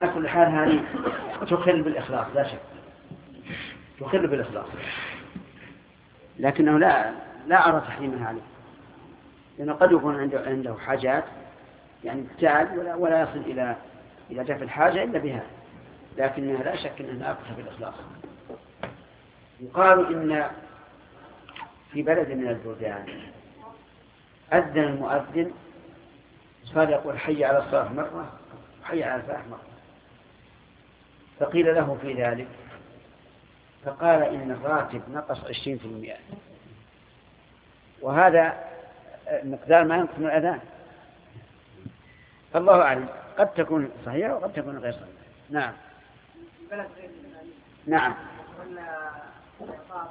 على كل حال هذه تخل بالإخلاص لا شك، تخل بالإخلاص، لكنه لا أرى تحريمها عليه، لأنه قد يكون عنده حاجات يعني تحتاج ولا يصل إلى دفع الحاجة إلا بها، لكنها لا شك أنها أقصى بالإخلاص. يقال إن في بلد من البلدان أذن المؤذن صار يقول حي على الصلاة مرة وحي على الفلاح مرة، فقيل له في ذلك فقال إن الراتب نقص 20%، وهذا مقدار ما ينقص من الأذان، فالله أعلم، قد تكون صحيحة وقد تكون غير صحيحة. نعم. نعم.